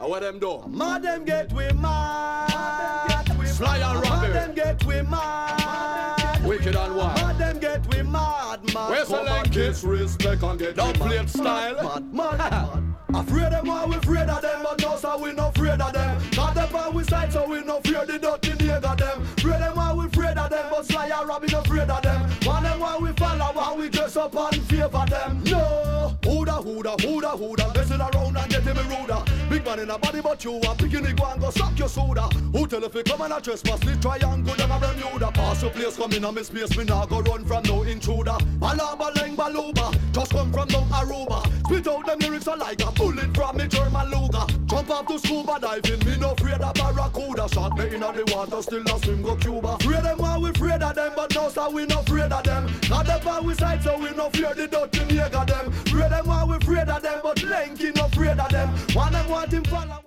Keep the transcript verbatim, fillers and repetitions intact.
And what them do? Mad them get we mad. Sly and Mad Robbie. them get we mad. Wicked and wild. Mad them get we mad, mad. Where's the Come leg and kids? disrespect and get Don't we play mad. it style. Mad, mad, mad. Afraid them why we afraid of them, but no sir we no afraid of them. Got them on we side so we no fear the dirty nigga them. Afraid them why we afraid of them, but Sly and Robbie no afraid of them. One them why we follow, why we dress up and favor them. No, hooda hooda hooda hooda, messing around and getting me ruder. Big man in a body but you a bikini go and go suck your soda. Who tell if you come and a trespass the triangle them a Bermuda. Pass your place come in a me space me nah go run from no intruder. Balaba leng baluba, just come from no Aruba. Spit out them lyrics are like a bullet from me German Luger. Jump off to scuba diving, me no afraid of barracuda. Shot me inna the water, still no swim go Cuba. Afraid them why we afraid of them, but no sir we no afraid of them. Got them by we side so we no fear the dirty nigga them. Afraid them why we afraid of them, but Lenky no afraid of them. One them want him follow.